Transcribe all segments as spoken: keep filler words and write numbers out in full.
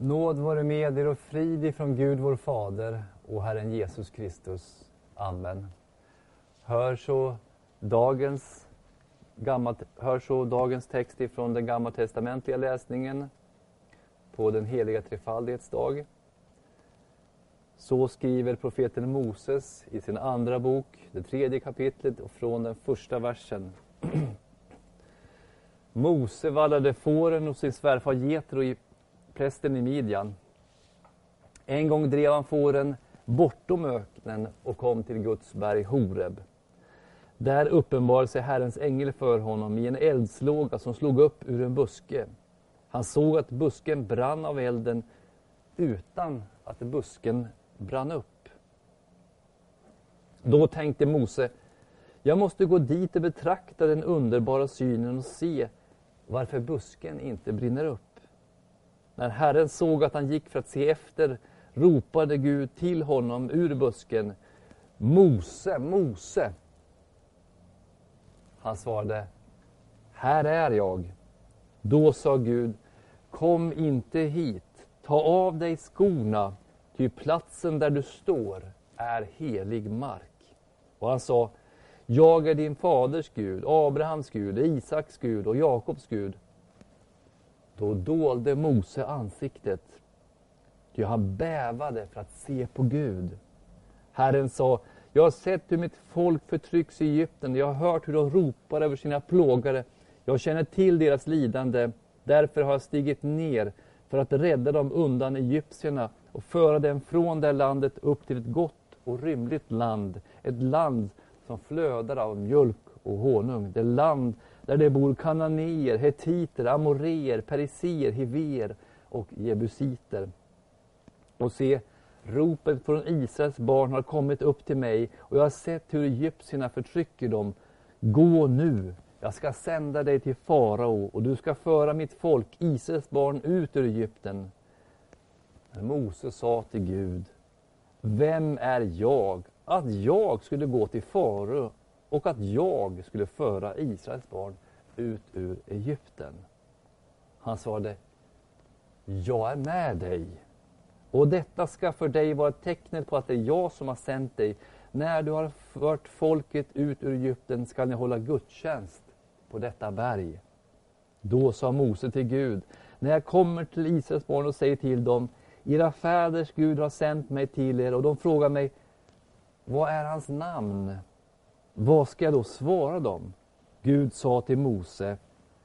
Nåd vare med er och frid ifrån Gud vår Fader och Herren Jesus Kristus. Amen. Hör så dagens, gammalt, hör så dagens text ifrån den gammaltestamentliga läsningen på den heliga trefaldighetsdag. Så skriver profeten Moses i sin andra bok, det tredje kapitlet och från den första versen. Mose vallade fåren hos sin svärfar Jetro i prästen i Midjan. En gång drev han fåren bortom öknen och kom till Guds berg Horeb. Där uppenbarade sig Herrens ängel för honom i en eldslåga som slog upp ur en buske. Han såg att busken brann av elden utan att busken brann upp. Då tänkte Mose, jag måste gå dit och betrakta den underbara synen och se varför busken inte brinner upp. När Herren såg att han gick för att se efter, ropade Gud till honom ur busken, Mose, Mose. Han svarade, här är jag. Då sa Gud, kom inte hit, ta av dig skorna, ty platsen där du står är helig mark. Och han sa, jag är din faders Gud, Abrahams Gud, Isaks Gud och Jakobs Gud. Då dolde Mose ansiktet, ty han bävade för att se på Gud. Herren sa, jag har sett hur mitt folk förtrycks i Egypten, jag har hört hur de ropar över sina plågare. Jag känner till deras lidande, därför har jag stigit ner för att rädda dem undan egyptierna och föra dem från det landet upp till ett gott och rymligt land. Ett land som flödar av mjölk och honung. Det land där det bor kananéer, hetiter, amoreer, perisier, hiver och jebusiter. Och se, ropet från Israels barn har kommit upp till mig och jag har sett hur egyptierna förtrycker dem. Gå nu, jag ska sända dig till farao och du ska föra mitt folk, Israels barn, ut ur Egypten. Men Mose sa till Gud, vem är jag att jag skulle gå till farao och att jag skulle föra Israels barn ut ur Egypten? Han svarade, jag är med dig. Och detta ska för dig vara tecknet på att det är jag som har sänt dig. När du har fört folket ut ur Egypten ska ni hålla gudstjänst på detta berg. Då sa Mose till Gud, när jag kommer till Israels barn och säger till dem, era fäders Gud har sänt mig till er, och de frågar mig, vad är hans namn? Vad ska jag då svara dem? Gud sa till Mose,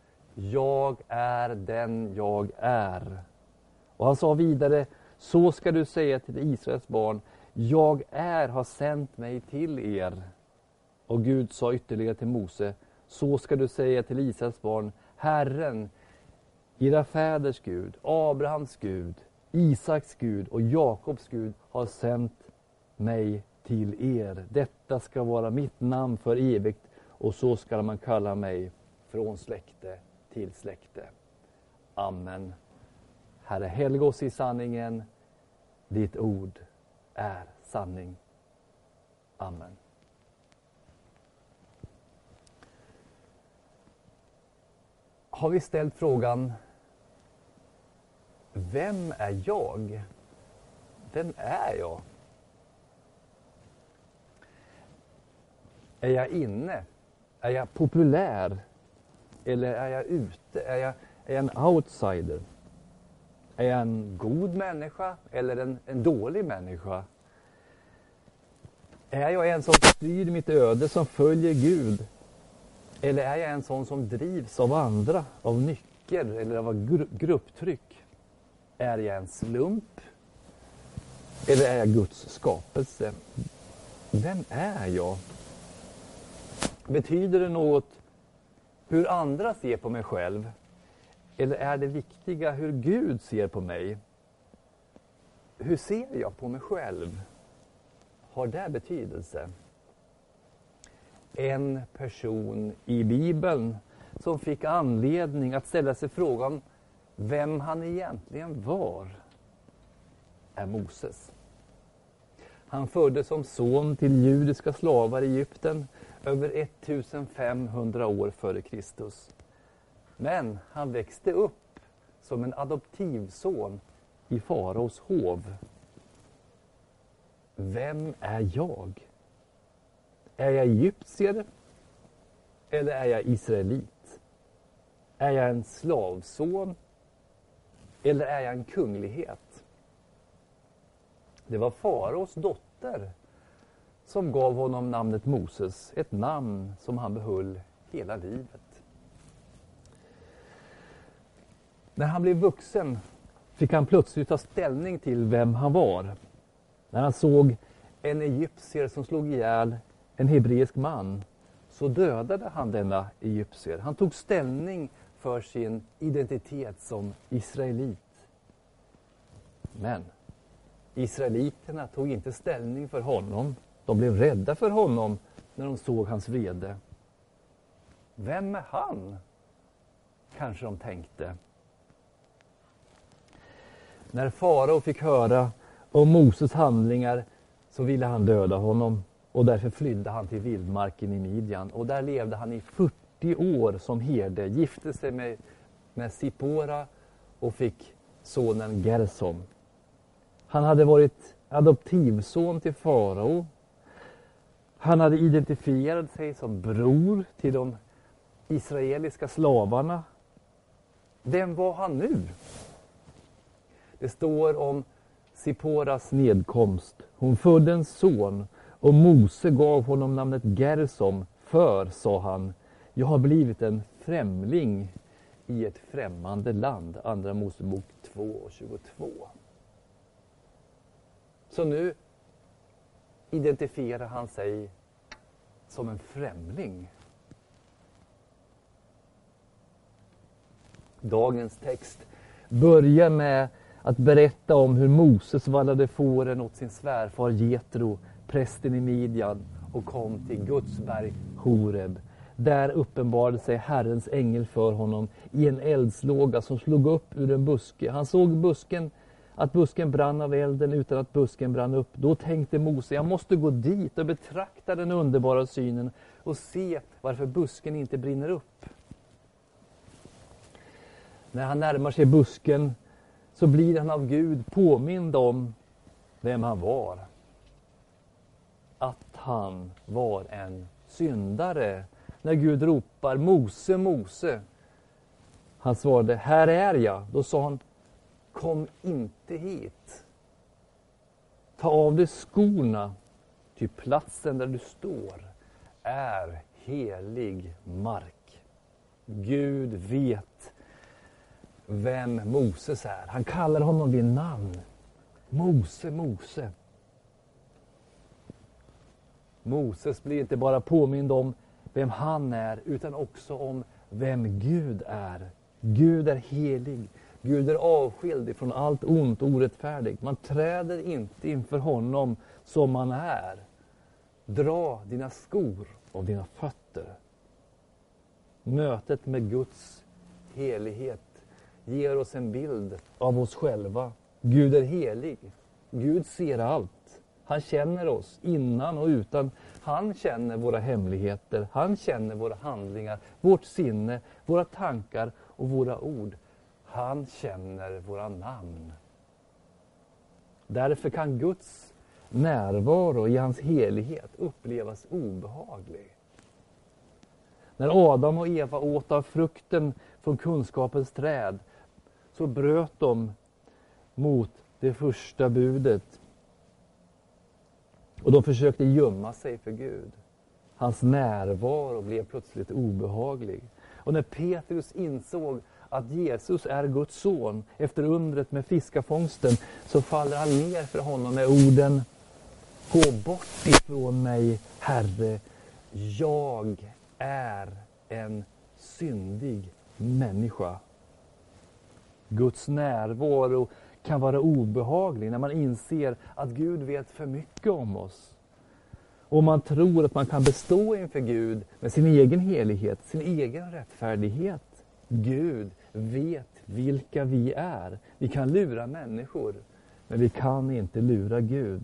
jag är den jag är. Och han sa vidare, så ska du säga till Israels barn, jag är har sänt mig till er. Och Gud sa ytterligare till Mose, så ska du säga till Israels barn, Herren, era fäders Gud, Abrahams Gud, Isaks Gud och Jakobs Gud har sänt mig till er. Detta ska vara mitt namn för evigt, och så ska man kalla mig från släkte till släkte. Amen. Herre, helga oss i sanningen. Ditt ord är sanning. Amen. Har vi ställt frågan, vem är jag? Vem är jag? Är jag inne? Är jag populär? Eller är jag ute? Är jag, är jag en outsider? Är jag en god människa eller en, en dålig människa? Är jag en som styr mitt öde, som följer Gud? Eller är jag en sån som drivs av andra, av nycker eller av gru- grupptryck? Är jag en slump? Eller är jag Guds skapelse? Vem är jag? Betyder det något hur andra ser på mig själv? Eller är det viktiga hur Gud ser på mig? Hur ser jag på mig själv? Har det betydelse? En person i Bibeln som fick anledning att ställa sig frågan vem han egentligen var är Moses. Han föddes som son till judiska slavar i Egypten över ettusenfemhundra år före Kristus. Men han växte upp som en adoptivson i faraos hov. Vem är jag? Är jag egyptier? Eller är jag israelit? Är jag en slavson? Eller är jag en kunglighet? Det var faraos dotter som gav honom namnet Moses. Ett namn som han behöll hela livet. När han blev vuxen fick han plötsligt ta ställning till vem han var. När han såg en egyptier som slog ihjäl en hebreisk man, så dödade han denna egyptier. Han tog ställning för sin identitet som israelit. Men israeliterna tog inte ställning för honom. De blev rädda för honom när de såg hans vrede. Vem är han? Kanske de tänkte. När farao fick höra om Moses handlingar så ville han döda honom. Och därför flydde han till vildmarken i Midjan. Och där levde han i fyrtio år som herde. Gifte sig med, med Sipora och fick sonen Gersom. Han hade varit adoptivson till farao. Han hade identifierat sig som bror till de israeliska slavarna. Vem var han nu? Det står om Siporas nedkomst. Hon födde en son och Mose gav honom namnet Gersom. För, sa han, jag har blivit en främling i ett främmande land. Andra Mosebok två och tjugotvå. Så nu identifierar han sig som en främling. Dagens text börjar med att berätta om hur Moses vallade fåren åt sin svärfar Jetro, prästen i Midjan, och kom till Guds berg Horeb. Där uppenbarade sig Herrens ängel för honom i en eldslåga som slog upp ur en buske. Han såg busken, att busken brann av elden utan att busken brann upp. Då tänkte Mose, jag måste gå dit och betrakta den underbara synen och se varför busken inte brinner upp. När han närmar sig busken så blir han av Gud påmind om vem han var. Att han var en syndare. När Gud ropar, Mose, Mose. Han svarade, här är jag. Då sa han, kom inte hit. Ta av dig skorna, ty platsen där du står är helig mark. Gud vet vem Moses är. Han kallar honom vid namn. Mose, Mose. Moses blir inte bara påmind om vem han är, utan också om vem Gud är. Gud är helig. Gud är avskild från allt ont och orättfärdigt. Man träder inte inför honom som man är. Dra dina skor av dina fötter. Mötet med Guds helighet ger oss en bild av oss själva. Gud är helig. Gud ser allt. Han känner oss innan och utan. Han känner våra hemligheter. Han känner våra handlingar, vårt sinne, våra tankar och våra ord. Han känner våra namn. Därför kan Guds närvaro i hans helighet upplevas obehaglig. När Adam och Eva åt av frukten från kunskapens träd så bröt de mot det första budet. Och de försökte gömma sig för Gud. Hans närvaro blev plötsligt obehaglig. Och när Petrus insåg att Jesus är Guds son efter undret med fiskafångsten, så faller han ner för honom med orden, gå bort ifrån mig, Herre, jag är en syndig människa. Guds närvaro kan vara obehaglig när man inser att Gud vet för mycket om oss. Och man tror att man kan bestå inför Gud med sin egen helighet, sin egen rättfärdighet. Gud vet vilka vi är. Vi kan lura människor, men vi kan inte lura Gud.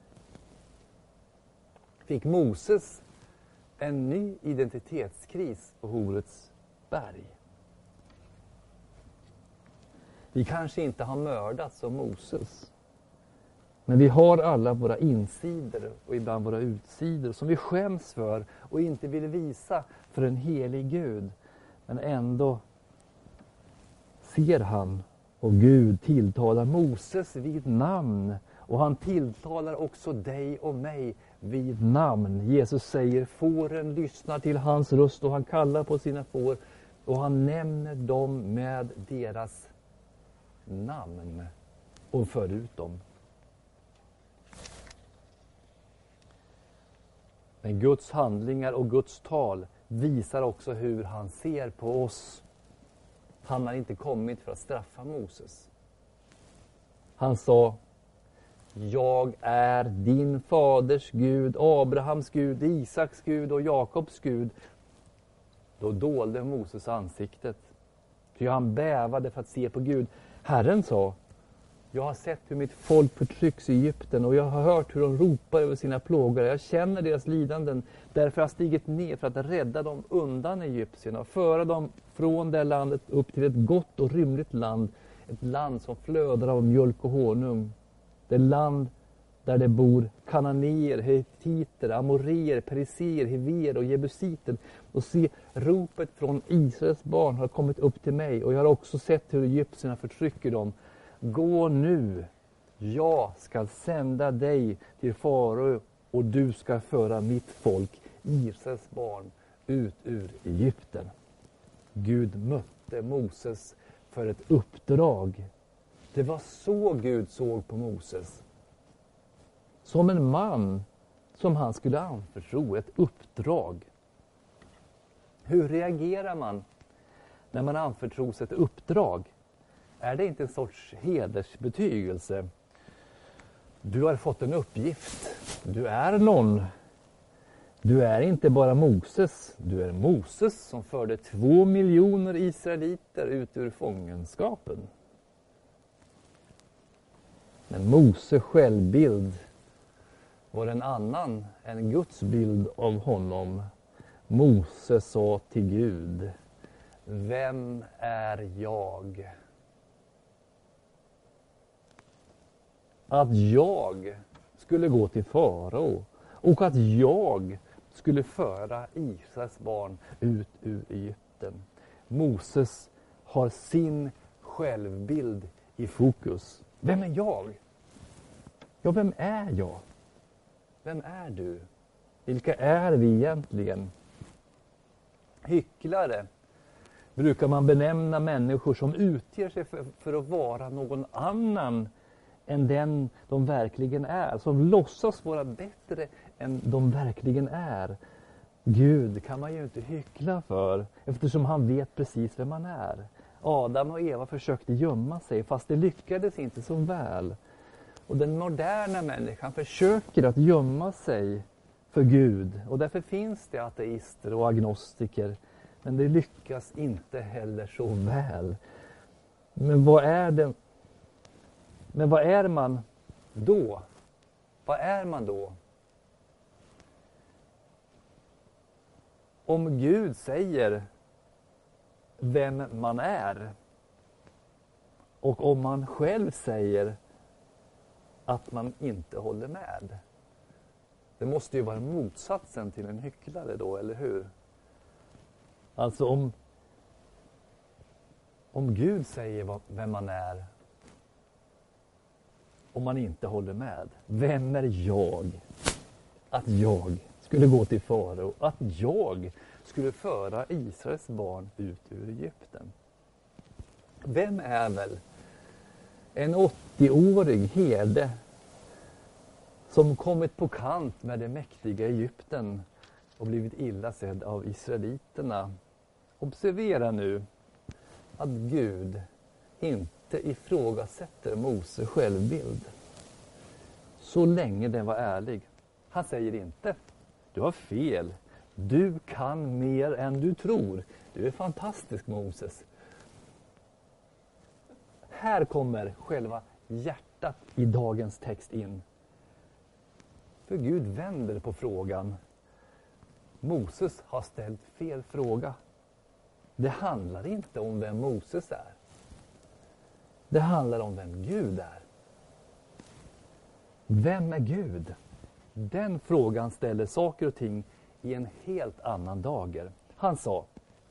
Fick Moses en ny identitetskris på Horets berg? Vi kanske inte har mördats som Moses. Men vi har alla våra insidor och ibland våra utsidor som vi skäms för och inte vill visa för en helig Gud. Men ändå ser han och Gud tilltalar Moses vid namn. Och han tilltalar också dig och mig vid namn. Jesus säger, fåren lyssnar till hans röst och han kallar på sina får. Och han nämner dem med deras namn och för ut dem. Men Guds handlingar och Guds tal visar också hur han ser på oss. Han har inte kommit för att straffa Moses. Han sa, jag är din faders Gud, Abrahams Gud, Isaks Gud och Jakobs Gud. Då dolde Moses ansiktet. Ty han bävade för att se på Gud. Herren sa, jag har sett hur mitt folk förtrycks i Egypten och jag har hört hur de ropar över sina plågor. Jag känner deras lidanden. Därför har jag stigit ner för att rädda dem undan egyptierna och föra dem från det landet upp till ett gott och rymligt land. Ett land som flödar av mjölk och honung. Det land där det bor kananéer, hetiter, amoreer, periser, hiver och jebusiter. Och se, ropet från Israels barn har kommit upp till mig och jag har också sett hur egyptierna förtrycker dem. Gå nu, jag ska sända dig till farao och du ska föra mitt folk, Israels barn, ut ur Egypten. Gud mötte Moses för ett uppdrag. Det var så Gud såg på Moses. Som en man som han skulle anförtro ett uppdrag. Hur reagerar man när man anförtros ett uppdrag? Är det inte en sorts hedersbetygelse? Du har fått en uppgift. Du är någon. Du är inte bara Moses. Du är Moses som förde två miljoner israeliter ut ur fångenskapen. Men Mose självbild var en annan än Guds bild av honom. Mose sa till Gud, vem är jag? Att jag skulle gå till farao och att jag skulle föra Israels barn ut ur Egypten. Moses har sin självbild i fokus. Vem är jag? Ja, vem är jag? Vem är du? Vilka är vi egentligen? Hycklare brukar man benämna människor som utger sig för, för att vara någon annan än den de verkligen är. Som låtsas vara bättre än de verkligen är. Gud kan man ju inte hyckla för, eftersom han vet precis vem man är. Adam och Eva försökte gömma sig, fast det lyckades inte så väl. Och den moderna människan försöker att gömma sig för Gud. Och därför finns det ateister och agnostiker. Men det lyckas inte heller så väl. Men vad är det? Men vad är man då? Vad är man då? Om Gud säger vem man är och om man själv säger att man inte håller med. Det måste ju vara motsatsen till en hycklare då, eller hur? Alltså om, om Gud säger vad, vem man är och man inte håller med. Vem är jag? Att jag skulle gå till farao. Att jag skulle föra Israels barn ut ur Egypten. Vem är väl en åttioårig herde som kommit på kant med det mäktiga Egypten och blivit illa sedd av israeliterna? Observera nu att Gud inte ifrågasätter Mose självbild. Så länge den var ärlig. Han säger inte, du har fel. Du kan mer än du tror. Du är fantastisk, Moses. Här kommer själva hjärtat i dagens text in. För Gud vänder på frågan. Moses har ställt fel fråga. Det handlar inte om vem Moses är. Det handlar om vem Gud är. Vem är Gud? Den frågan ställer saker och ting i en helt annan dager. Han sa: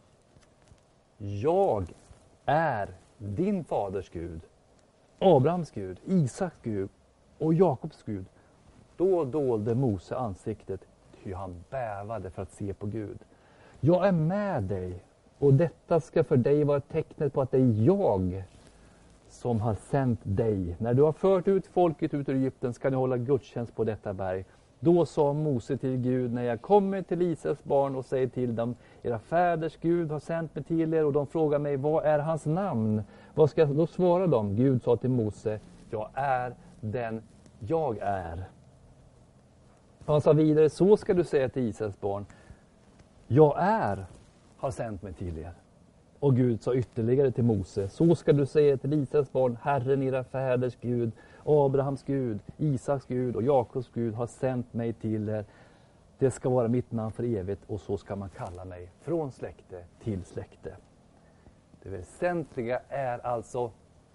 jag är din faders Gud, Abrahams Gud, Isaks Gud och Jakobs Gud. Då dolde Mose ansiktet, ty han bävade för att se på Gud. Jag är med dig, och detta ska för dig vara tecknet på att det är jag som har sänt dig. När du har fört ut folket ut ur Egypten ska ni hålla gudstjänst på detta berg. Då sa Mose till Gud: när jag kommer till Israels barn och säger till dem, era fäders Gud har sänt mig till er, och de frågar mig, vad är hans namn? Vad ska jag då svara dem? Gud sa till Mose: jag är den jag är. Han sa vidare: så ska du säga till Israels barn, jag är har sänt mig till er. Och Gud sa ytterligare till Mose: så ska du säga till Israels barn, Herren era fäders Gud, Abrahams Gud, Isaks Gud och Jakobs Gud har sänt mig till er. Det ska vara mitt namn för evigt, och så ska man kalla mig från släkte till släkte. Det väsentliga är alltså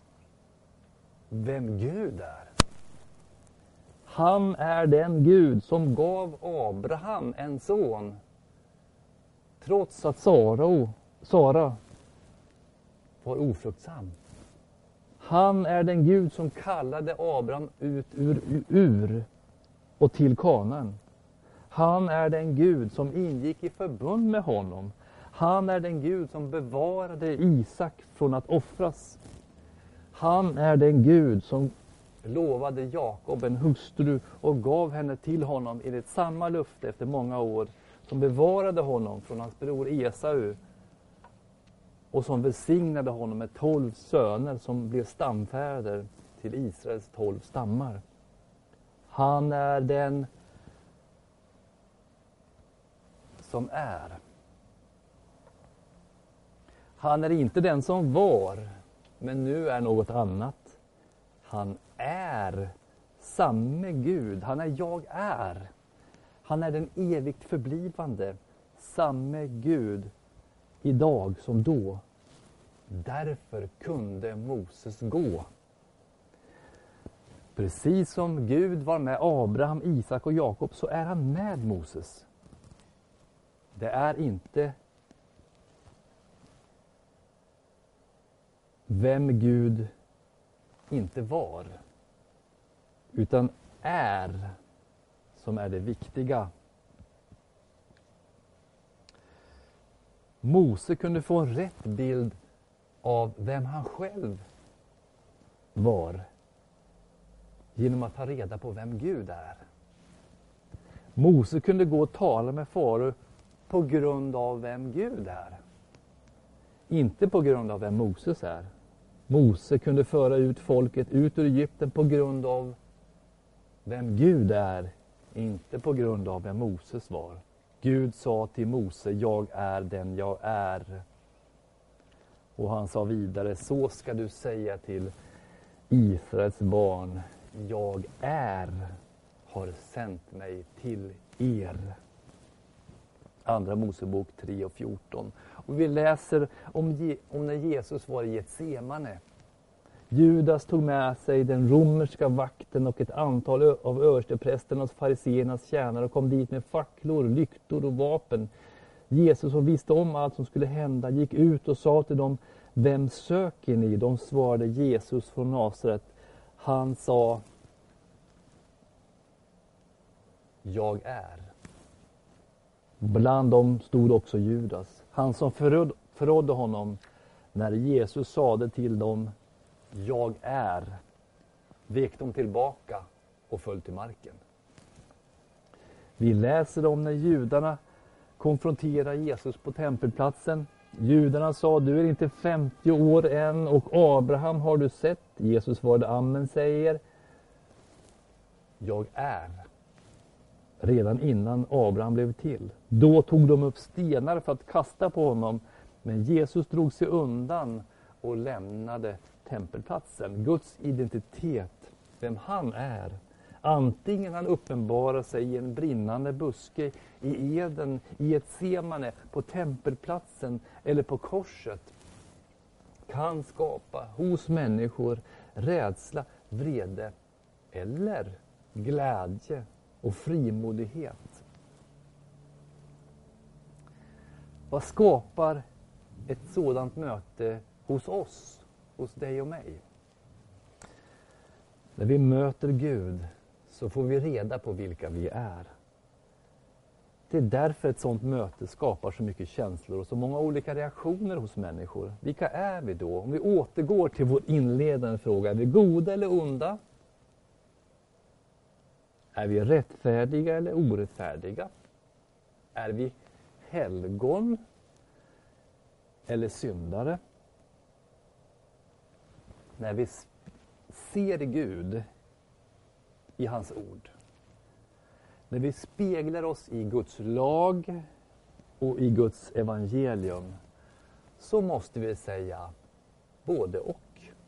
vem Gud är. Han är den Gud som gav Abraham en son, trots att Sara, Sara var ofruktsam. Han är den Gud som kallade Abraham ut ur Ur och till Kanaan. Han är den Gud som ingick i förbund med honom. Han är den Gud som bevarade Isak från att offras. Han är den Gud som lovade Jakob en hustru och gav henne till honom enligt samma löfte efter många år, som bevarade honom från hans bror Esau och som välsignade honom med tolv söner som blev stamfäder till Israels tolv stammar. Han är den som är. Han är inte den som var, men nu är något annat. Han är samme Gud. Han är jag är. Han är den evigt förblivande, samme Gud idag som då. Därför kunde Moses gå. Precis som Gud var med Abraham, Isak och Jakob, så är han med Moses. Det är inte vem Gud inte var, utan är som är det viktiga. Mose kunde få en rätt bild av vem han själv var genom att ta reda på vem Gud är. Mose kunde gå och tala med farao på grund av vem Gud är. Inte på grund av vem Moses är. Mose kunde föra ut folket ut ur Egypten på grund av vem Gud är, inte på grund av vem Moses var. Gud sa till Mose: jag är den jag är. Och han sa vidare: så ska du säga till Israels barn, jag är har sänt mig till er. Andra Mosebok tre och fjorton. Och vi läser om, om när Jesus var i Getsemane. Judas tog med sig den romerska vakten och ett antal av översteprästernas och fariseernas tjänare och kom dit med facklor, lyktor och vapen. Jesus, som visste om allt som skulle hända, gick ut och sa till dem: vem söker ni? De svarade: Jesus från Nasaret. Han sa: jag är. Bland dem stod också Judas, han som förråd, förrådde honom. När Jesus sade till dem: jag är, vek de tillbaka och föll till marken. Vi läser om när judarna konfronterar Jesus på tempelplatsen. Judarna sa: du är inte femtio år än och Abraham har du sett. Jesus svarade: amen säger jag är. Redan innan Abraham blev till. Då tog de upp stenar för att kasta på honom. Men Jesus drog sig undan och lämnade tempelplatsen. Guds identitet, vem han är. Antingen han uppenbarar sig i en brinnande buske, i Eden, i ett Getsemane, på tempelplatsen eller på korset. kan skapa hos människor rädsla, vrede eller glädje och frimodighet. Vad skapar ett sådant möte hos oss, hos dig och mig? När vi möter Gud så får vi reda på vilka vi är. Det är därför ett sådant möte skapar så mycket känslor och så många olika reaktioner hos människor. Vilka är vi då? Om vi återgår till vår inledande fråga, är vi goda eller onda? Är vi rättfärdiga eller orättfärdiga? Är vi helgon eller syndare? När vi ser Gud i hans ord, när vi speglar oss i Guds lag och i Guds evangelium, så måste vi säga både och.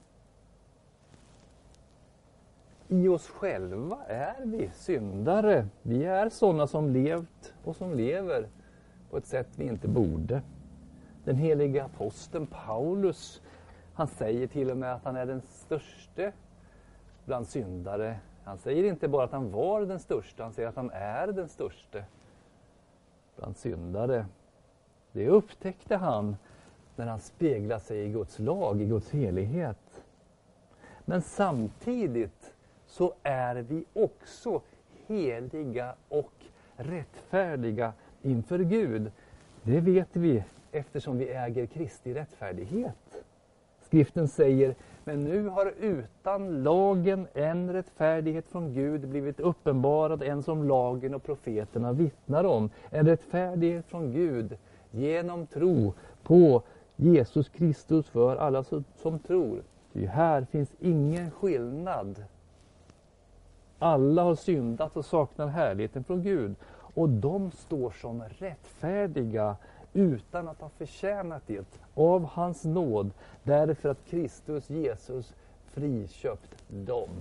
I oss själva är vi syndare. Vi är sådana som levt och som lever på ett sätt vi inte borde. Den heliga aposteln Paulus, han säger till och med att han är den störste bland syndare. Han säger inte bara att han var den största, han säger att han är den störste bland syndare. Det upptäckte han när han speglade sig i Guds lag, i Guds helighet. Men samtidigt så är vi också heliga och rättfärdiga inför Gud. Det vet vi eftersom vi äger Kristi rättfärdighet. Skriften säger, men nu har utan lagen en rättfärdighet från Gud blivit uppenbarad, en som lagen och profeterna vittnar om. En rättfärdighet från Gud genom tro på Jesus Kristus för alla som tror. Ty här finns ingen skillnad. Alla har syndat och saknar härligheten från Gud. Och de står som rättfärdiga utan att ha förtjänat det av hans nåd, därför att Kristus Jesus friköpt dem.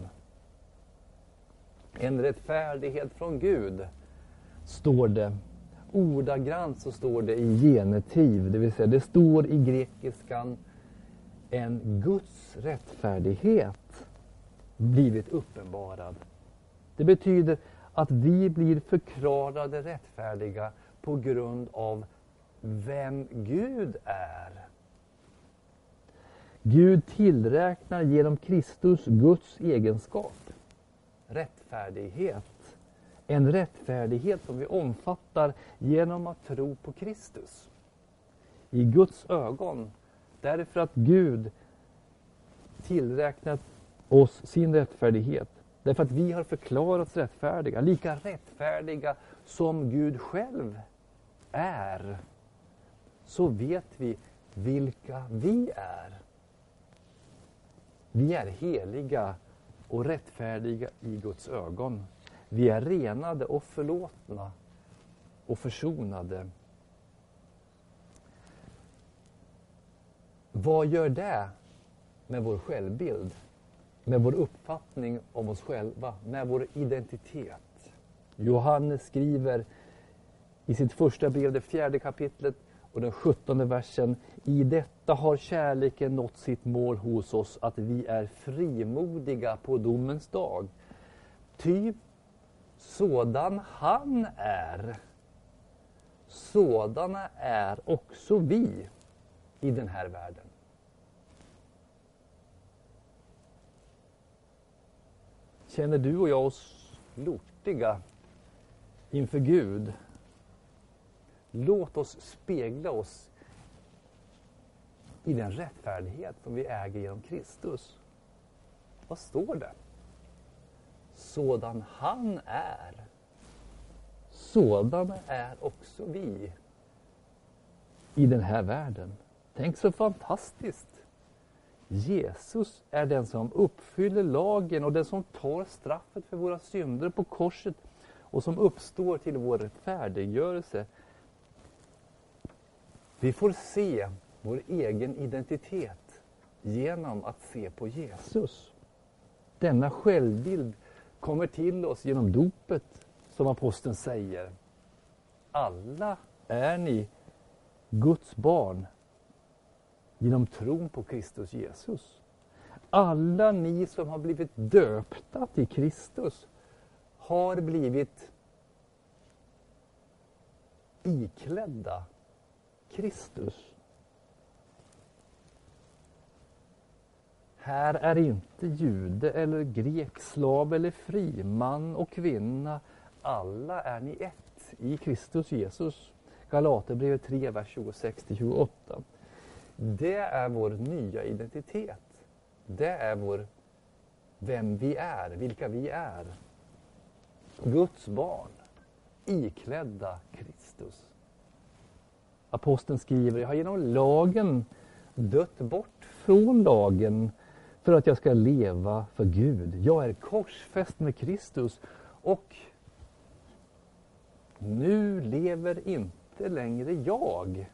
En rättfärdighet från Gud, står det. Ordagrant så står det i genitiv, det vill säga det står i grekiskan en Guds rättfärdighet blivit uppenbarad. Det betyder att vi blir förklarade rättfärdiga på grund av vem Gud är. Gud tillräknar genom Kristus Guds egenskap. Rättfärdighet. En rättfärdighet som vi omfattar genom att tro på Kristus. I Guds ögon. Därför att Gud tillräknat oss sin rättfärdighet. Därför att vi har förklarats rättfärdiga. Lika rättfärdiga som Gud själv är. Så vet vi vilka vi är. Vi är heliga och rättfärdiga i Guds ögon. Vi är renade och förlåtna och försonade. Vad gör det med vår självbild? Med vår uppfattning om oss själva? Med vår identitet? Johannes skriver i sitt första brev, det fjärde kapitlet och den sjuttonde versen. I detta har kärleken nått sitt mål hos oss, att vi är frimodiga på domens dag. Ty sådan han är, sådana är också vi i den här världen. Känner du och jag oss lortiga inför Gud? Låt oss spegla oss i den rättfärdighet som vi äger genom Kristus. Vad står det? Sådan han är, sådana är också vi i den här världen. Tänk så fantastiskt. Jesus är den som uppfyller lagen och den som tar straffet för våra synder på korset och som uppstår till vår rättfärdiggörelse. Vi får se vår egen identitet genom att se på Jesus. Denna självbild kommer till oss genom dopet, som aposteln säger. Alla är ni Guds barn genom tron på Kristus Jesus. Alla ni som har blivit döpta till Kristus har blivit iklädda Kristus. Här är inte jude eller grek, slav eller fri, man och kvinna. Alla är ni ett i Kristus Jesus. Galaterbrevet tre, vers tjugosex till tjugoåtta. Det är vår nya identitet. Det är vår, vem vi är, vilka vi är. Guds barn, iklädda Kristus. Aposteln skriver, jag har genom lagen dött bort från lagen för att jag ska leva för Gud. Jag är korsfäst med Kristus och nu lever inte längre jag,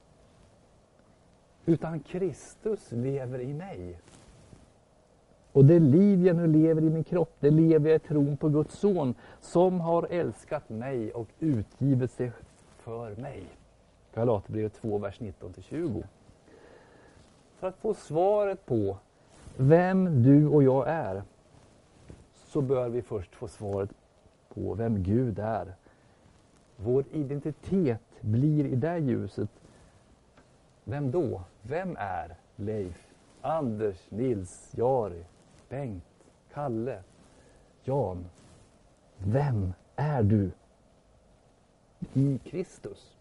utan Kristus lever i mig. Och det liv jag nu lever i min kropp, det lever jag i tron på Guds son som har älskat mig och utgivit sig för mig. Galaterbrevet två, vers nitton till tjugo. För att få svaret på vem du och jag är, så bör vi först få svaret på vem Gud är. Vår identitet blir i det ljuset. Vem då? Vem är Leif, Anders, Nils, Jari, Bengt, Kalle, Jan? Vem är du i Kristus?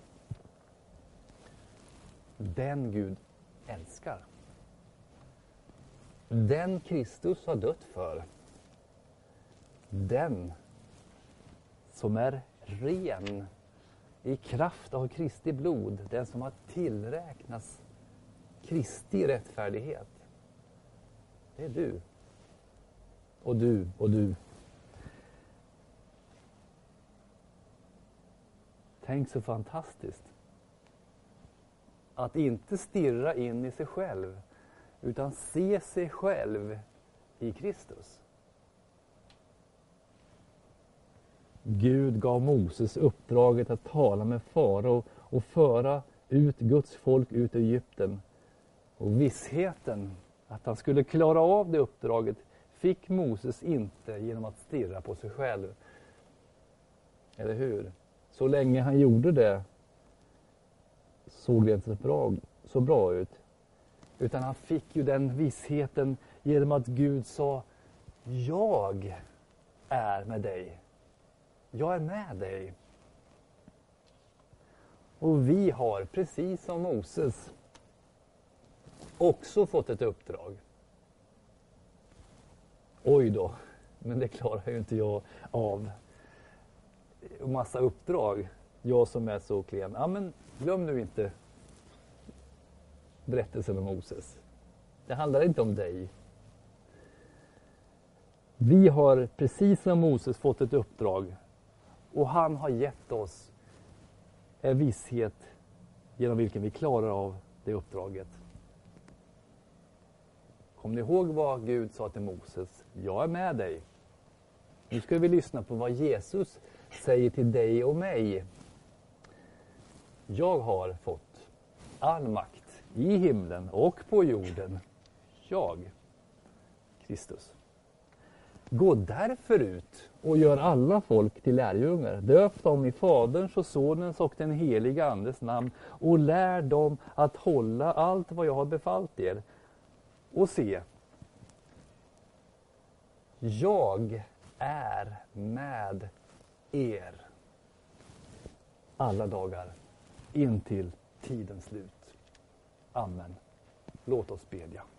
Den Gud älskar. Den Kristus har dött för. Den som är ren i kraft av Kristi blod. Den som har tillräknats Kristi rättfärdighet. Det är du. Och du och du. Tänk så fantastiskt. Att inte stirra in i sig själv, utan se sig själv i Kristus. Gud gav Moses uppdraget att tala med farao och föra ut Guds folk ut ur Egypten. Och vissheten att han skulle klara av det uppdraget fick Moses inte genom att stirra på sig själv. Eller hur? Så länge han gjorde det såg det inte så bra, så bra ut. Utan han fick ju den vissheten genom att Gud sa, jag är med dig. Jag är med dig. Och vi har, precis som Moses, också fått ett uppdrag. Oj då, men det klarar ju inte jag av. Massa uppdrag, jag som är så klen. Ja, men glöm nu inte berättelsen om Moses. Det handlar inte om dig. Vi har precis som Moses fått ett uppdrag. Och han har gett oss en visshet genom vilken vi klarar av det uppdraget. Kom ni ihåg vad Gud sa till Moses? Jag är med dig. Nu ska vi lyssna på vad Jesus säger till dig och mig. Jag har fått all makt i himlen och på jorden. Jag, Kristus. Gå därför ut och gör alla folk till lärjungar. Döp dem i Faderns och Sonens och den heliga Andes namn och lär dem att hålla allt vad jag har befallt er. Och se, jag är med er alla dagar in till tidens slut. Amen. Låt oss bedja.